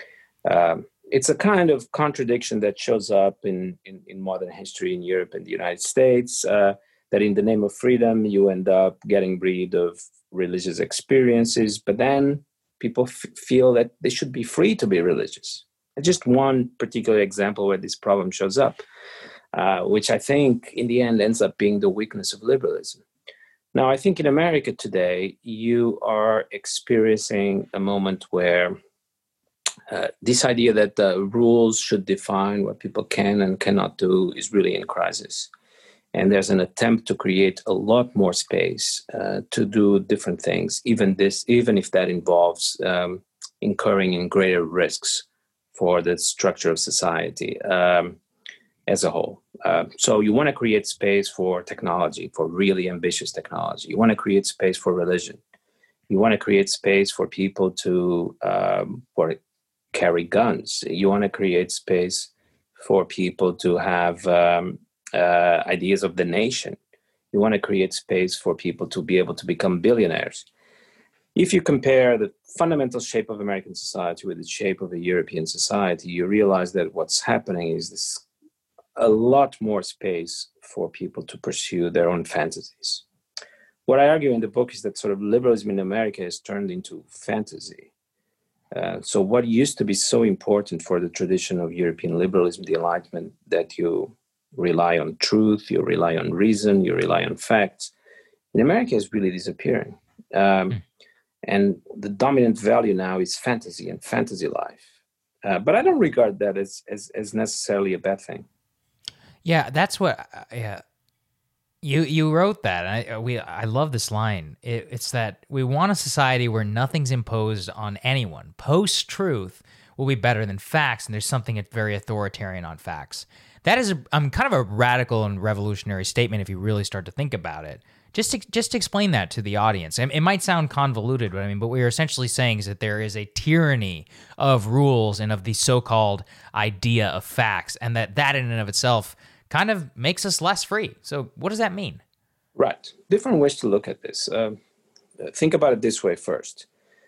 Um, It's a kind of contradiction that shows up in, in, in modern history in Europe and the United States, uh, that in the name of freedom, you end up getting rid of religious experiences, but then people f- feel that they should be free to be religious. And just one particular example where this problem shows up, uh, which I think in the end ends up being the weakness of liberalism. Now, I think in America today, you are experiencing a moment where Uh, this idea that uh, rules should define what people can and cannot do is really in crisis. And there's an attempt to create a lot more space uh, to do different things, even this, even if that involves um, incurring in greater risks for the structure of society um, as a whole. Uh, so you want to create space for technology, for really ambitious technology. You want to create space for religion. You want to create space for people to um, for carry guns. You want to create space for people to have um, uh, ideas of the nation. You want to create space for people to be able to become billionaires. If you compare the fundamental shape of American society with the shape of a European society, you realize that what's happening is this a lot more space for people to pursue their own fantasies. What I argue in the book is that sort of liberalism in America has turned into fantasy. Uh, so what used to be so important for the tradition of European liberalism, the Enlightenment, that you rely on truth, you rely on reason, you rely on facts, in America is really disappearing. Um, mm. And the dominant value now is fantasy and fantasy life. Uh, but I don't regard that as, as, as necessarily a bad thing. Yeah, that's what... Uh, yeah. You you wrote that. I we I love this line. It, it's that we want a society where nothing's imposed on anyone. Post-truth, will be better than facts, and there's something very authoritarian on facts. That is a, um, kind of a radical and revolutionary statement if you really start to think about it. Just to, just to explain that to the audience. It might sound convoluted, but I mean, but what we're essentially saying is that there is a tyranny of rules and of the so-called idea of facts, and that that in and of itself kind of makes us less free. So what does that mean? Right. Different ways to look at this. Um, think about it this way first.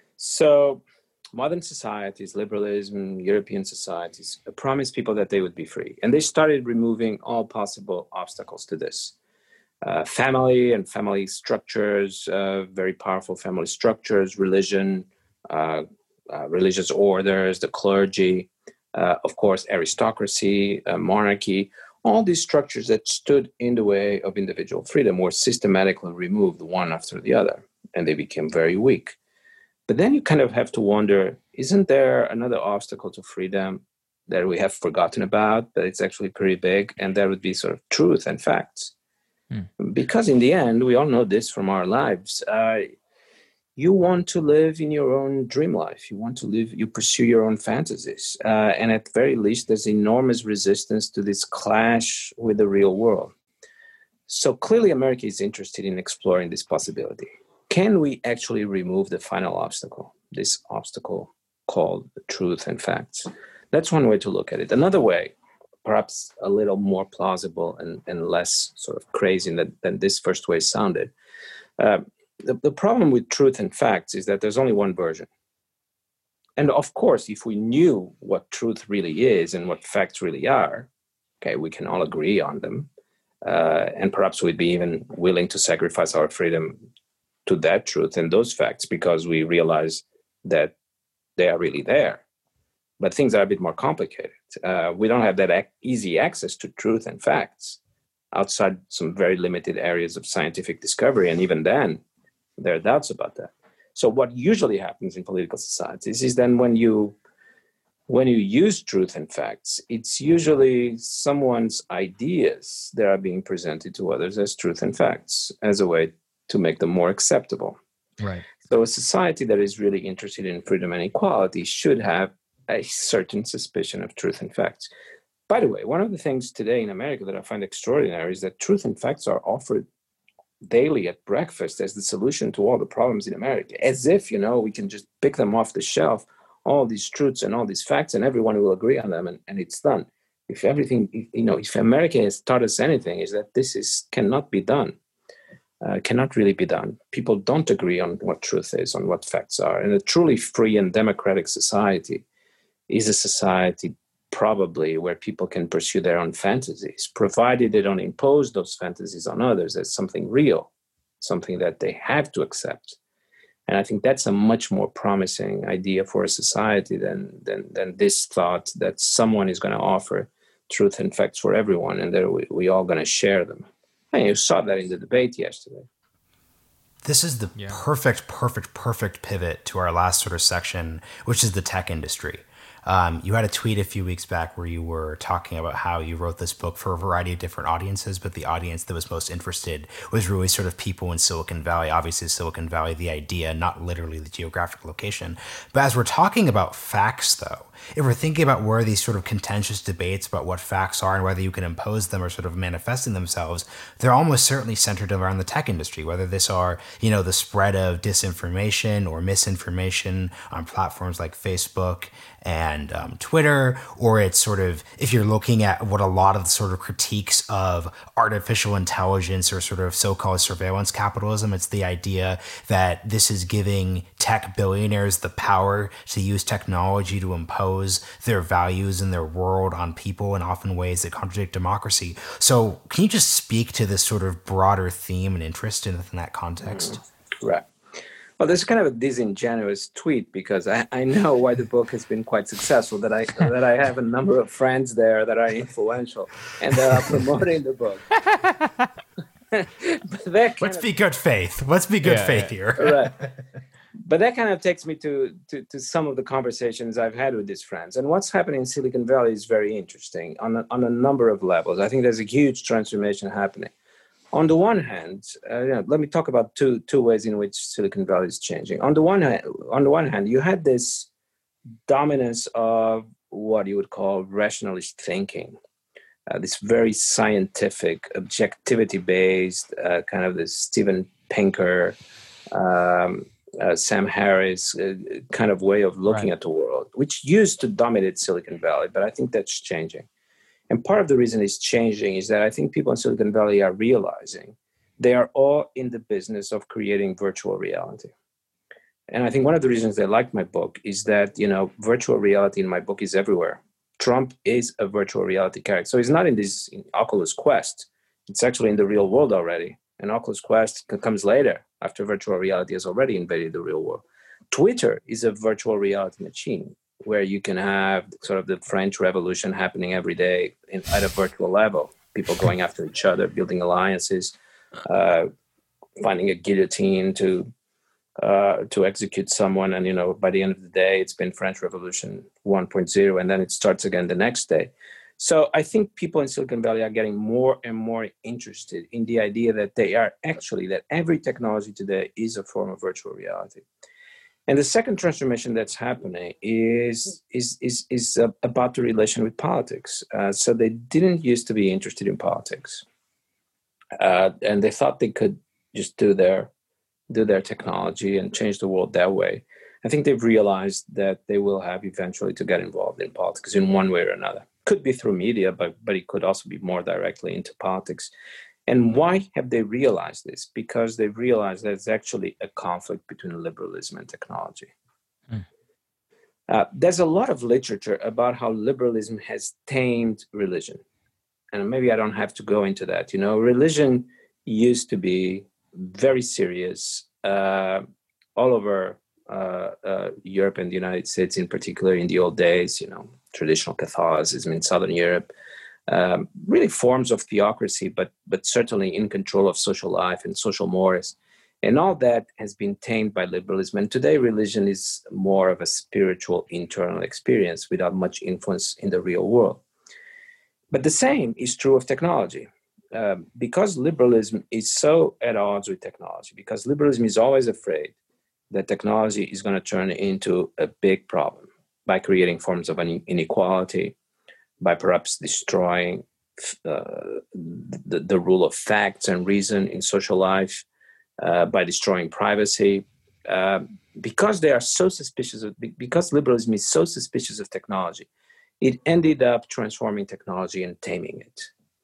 So modern societies, liberalism, European societies promised people that they would be free. And they started removing all possible obstacles to this. Uh, family and family structures, uh, very powerful family structures, religion, uh, uh, religious orders, the clergy, uh, of course, aristocracy, uh, monarchy, all these structures that stood in the way of individual freedom were systematically removed one after the other, and they became very weak. But then you kind of have to wonder, isn't there another obstacle to freedom that we have forgotten about, but it's actually pretty big, and that would be sort of truth and facts? Hmm. Because in the end, we all know this from our lives. Uh, you want to live in your own dream life. You want to live, you pursue your own fantasies. Uh, and at the very least, there's enormous resistance to this clash with the real world. So clearly, America is interested in exploring this possibility. Can we actually remove the final obstacle, this obstacle called truth and facts? That's one way to look at it. Another way, perhaps a little more plausible and, and less sort of crazy than, than this first way sounded. Uh, the, the problem with truth and facts is that there's only one version. And of course, if we knew what truth really is and what facts really are, okay, we can all agree on them. Uh, and perhaps we'd be even willing to sacrifice our freedom to that truth and those facts because we realize that they are really there. But things are a bit more complicated. Uh, we don't have that ac- easy access to truth and facts outside some very limited areas of scientific discovery. And even then, there are doubts about that. So what usually happens in political societies is then when you when you use truth and facts, it's usually someone's ideas that are being presented to others as truth and facts, as a way to make them more acceptable. Right. So a society that is really interested in freedom and equality should have a certain suspicion of truth and facts. By the way, one of the things today in America that I find extraordinary is that truth and facts are offered daily at breakfast as the solution to all the problems in America, as if, you know, we can just pick them off the shelf, all these truths and all these facts, and everyone will agree on them, and, and it's done. If everything, you know, if America has taught us anything, is that this is cannot be done, uh, cannot really be done. People don't agree on what truth is, on what facts are. And a truly free and democratic society is a society probably where people can pursue their own fantasies, provided they don't impose those fantasies on others as something real, something that they have to accept. And I think that's a much more promising idea for a society than than, than this thought that someone is going to offer truth and facts for everyone, and that we, we all going to share them. And you saw that in the debate yesterday. This is the yeah. perfect, perfect, perfect pivot to our last sort of section, which is the tech industry. Um, you had a tweet a few weeks back where you were talking about how you wrote this book for a variety of different audiences, but the audience that was most interested was really sort of people in Silicon Valley. Obviously, Silicon Valley, the idea, not literally the geographic location. But as we're talking about facts, though, if we're thinking about where these sort of contentious debates about what facts are and whether you can impose them or sort of manifesting themselves, they're almost certainly centered around the tech industry, whether this are, you know, the spread of disinformation or misinformation on platforms like Facebook and um, Twitter, or it's sort of, if you're looking at what a lot of the sort of critiques of artificial intelligence or sort of so-called surveillance capitalism, it's the idea that this is giving tech billionaires the power to use technology to impose their values and their world on people in often ways that contradict democracy. So can you just speak to this sort of broader theme and interest in, in that context? Mm, right. Well, there's kind of a disingenuous tweet because I, I know why the book has been quite successful, that I that I have a number of friends there that are influential and that are promoting the book. But Let's of, be good faith. Let's be good yeah, faith yeah. here. Right. But that kind of takes me to, to, to some of the conversations I've had with these friends. And what's happening in Silicon Valley is very interesting on a, on a number of levels. I think there's a huge transformation happening. On the one hand, uh, you know, let me talk about two two ways in which Silicon Valley is changing. On the one hand, on the one hand, you had this dominance of what you would call rationalist thinking, uh, this very scientific, objectivity-based, uh, kind of this Steven Pinker, um, uh, Sam Harris uh, kind of way of looking right. at the world, which used to dominate Silicon Valley, but I think that's changing. And part of the reason it's changing is that I think people in Silicon Valley are realizing they are all in the business of creating virtual reality. And I think one of the reasons they like my book is that, you know, virtual reality in my book is everywhere. Trump is a virtual reality character. So he's not in this in Oculus Quest. It's actually in the real world already. And Oculus Quest comes later, after virtual reality has already invaded the real world. Twitter is a virtual reality machine where you can have sort of the French Revolution happening every day in, at a virtual level. People going after each other, building alliances, uh, finding a guillotine to uh, to execute someone. And, you know, by the end of the day, it's been French Revolution one point oh, and then it starts again the next day. So I think people in Silicon Valley are getting more and more interested in the idea that they are actually, that every technology today is a form of virtual reality. And the second transformation that's happening is is is, is uh, about the relation with politics. Uh, so they didn't used to be interested in politics. Uh, and they thought they could just do their do their technology and change the world that way. I think they've realized that they will have eventually to get involved in politics in one way or another. Could be through media, but but it could also be more directly into politics. And why have they realized this? Because they've realized that it's actually a conflict between liberalism and technology. Mm. Uh, there's a lot of literature about how liberalism has tamed religion. And maybe I don't have to go into that. You know, religion used to be very serious uh, all over uh, uh, Europe and the United States, in particular in the old days, you know, traditional Catholicism in Southern Europe, um, really forms of theocracy, but but certainly in control of social life and social mores. And all that has been tamed by liberalism. And today, religion is more of a spiritual internal experience without much influence in the real world. But the same is true of technology. Uh, because liberalism is so at odds with technology, because liberalism is always afraid that technology is going to turn into a big problem by creating forms of inequality, by perhaps destroying uh, the, the rule of facts and reason in social life, uh, by destroying privacy. Uh, because they are so suspicious of, because liberalism is so suspicious of technology, it ended up transforming technology and taming it,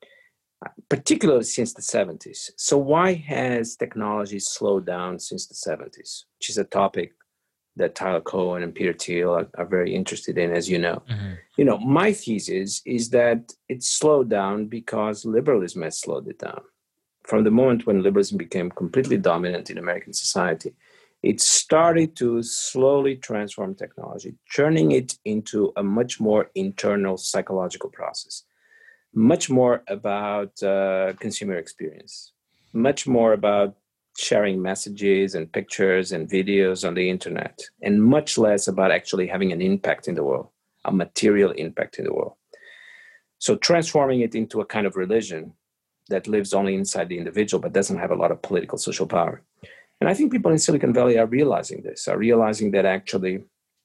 particularly since the seventies. So why has technology slowed down since the seventies, which is a topic that Tyler Cowen and Peter Thiel are, are very interested in, as you know. Mm-hmm. You know, my thesis is that it's slowed down because liberalism has slowed it down. From the moment when liberalism became completely dominant in American society, it started to slowly transform technology, turning it into a much more internal psychological process, much more about uh, consumer experience, much more about sharing messages and pictures and videos on the internet, and much less about actually having an impact in the world, a material impact in the world. So transforming it into a kind of religion that lives only inside the individual but doesn't have a lot of political social power. And I think people in Silicon Valley are realizing this, are realizing that actually,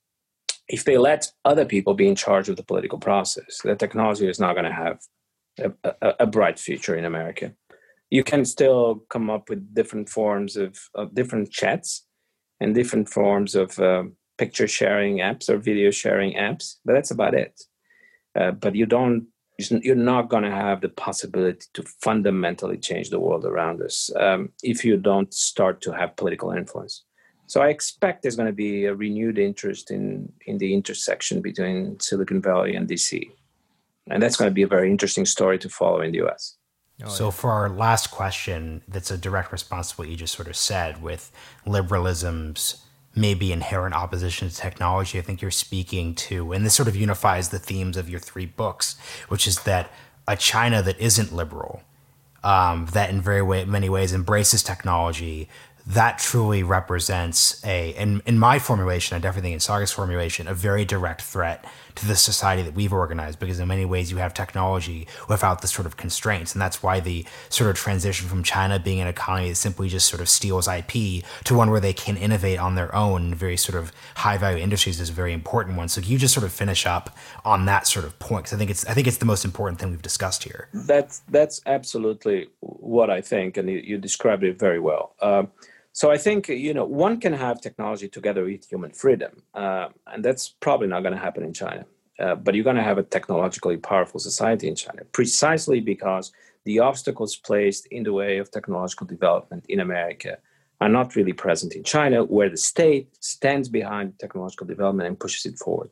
if they let other people be in charge of the political process, that technology is not going to have a, a, a bright future in America. You can still come up with different forms of, of different chats and different forms of uh, picture sharing apps or video sharing apps, but that's about it. Uh, but you don't, you're not going to have the possibility to fundamentally change the world around us um, if you don't start to have political influence. So I expect there's going to be a renewed interest in, in the intersection between Silicon Valley and D C. And that's going to be a very interesting story to follow in the U S. Oh, so yeah. For our last question, that's a direct response to what you just sort of said with liberalism's maybe inherent opposition to technology. I think you're speaking to, and this sort of unifies the themes of your three books, which is that a China that isn't liberal, um, that in very way, many ways embraces technology, that truly represents a, in, in my formulation, I definitely think in Saga's formulation, a very direct threat to the society that we've organized, because in many ways you have technology without the sort of constraints. And that's why the sort of transition from China being an economy that simply just sort of steals I P to one where they can innovate on their own in very sort of high value industries is a very important one. So can you just sort of finish up on that sort of point? Because I think it's I think it's the most important thing we've discussed here. That's, that's absolutely what I think, and you, you described it very well. Um, So I think, you know, one can have technology together with human freedom, uh, and that's probably not going to happen in China. Uh, but you're going to have a technologically powerful society in China, precisely because the obstacles placed in the way of technological development in America are not really present in China, where the state stands behind technological development and pushes it forward.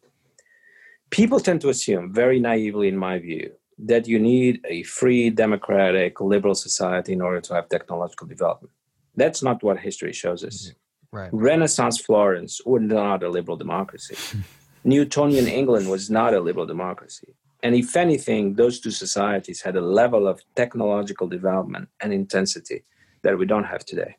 People tend to assume, very naively in my view, that you need a free, democratic, liberal society in order to have technological development. That's not what history shows us. Right. Renaissance Florence was not a liberal democracy. Newtonian England was not a liberal democracy. And if anything, those two societies had a level of technological development and intensity that we don't have today.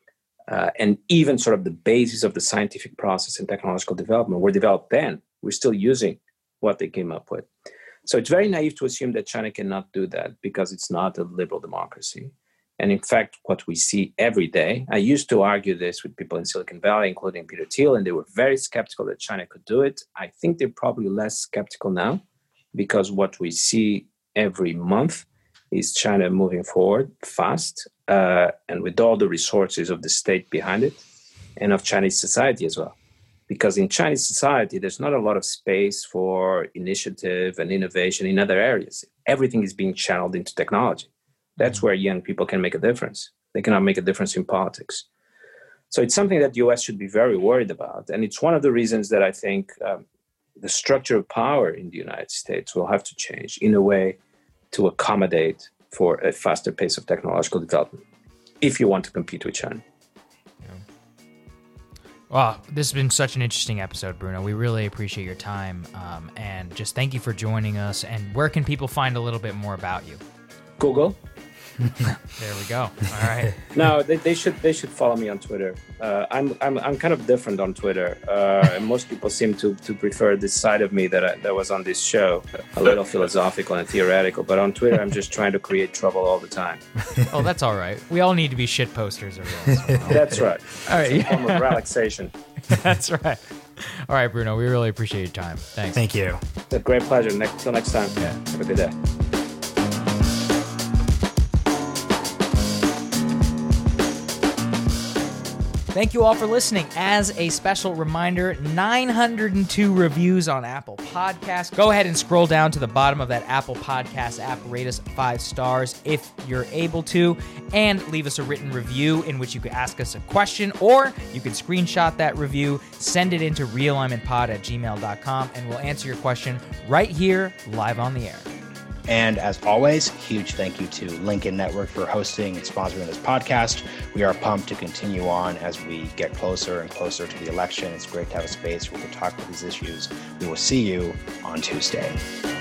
Uh, and even sort of the basis of the scientific process and technological development were developed then. We're still using what they came up with. So it's very naive to assume that China cannot do that because it's not a liberal democracy. And in fact, what we see every day, I used to argue this with people in Silicon Valley, including Peter Thiel, and they were very skeptical that China could do it. I think they're probably less skeptical now, because what we see every month is China moving forward fast uh, and with all the resources of the state behind it and of Chinese society as well. Because in Chinese society, there's not a lot of space for initiative and innovation in other areas. Everything is being channeled into technology. That's where young people can make a difference. They cannot make a difference in politics. So it's something that the U S should be very worried about. And it's one of the reasons that I think um, the structure of power in the United States will have to change in a way to accommodate for a faster pace of technological development if you want to compete with China. Wow, this has been such an interesting episode, Bruno. We really appreciate your time. Um, and just thank you for joining us. And where can people find a little bit more about you? Google. There we go. All right. No, they, they should they should follow me on Twitter. Uh, I'm I'm I'm kind of different on Twitter. Uh, and most people seem to to prefer this side of me that I, that was on this show, a little philosophical and theoretical. But on Twitter, I'm just trying to create trouble all the time. Oh, that's all right. We all need to be shit posters every once in a while. That's right. All right. It's a form of relaxation. That's right. All right, Bruno. We really appreciate your time. Thanks. Thank you. It's a great pleasure. Next, till next time. Yeah. Have a good day. Thank you all for listening. As a special reminder, nine hundred two reviews on Apple Podcasts. Go ahead and scroll down to the bottom of that Apple Podcast app, rate us five stars if you're able to, and leave us a written review in which you could ask us a question, or you can screenshot that review, send it into realignmentpod at gmail dot com, and we'll answer your question right here, live on the air. And as always, huge thank you to Lincoln Network for hosting and sponsoring this podcast. We are pumped to continue on as we get closer and closer to the election. It's great to have a space where we can talk about these issues. We will see you on Tuesday.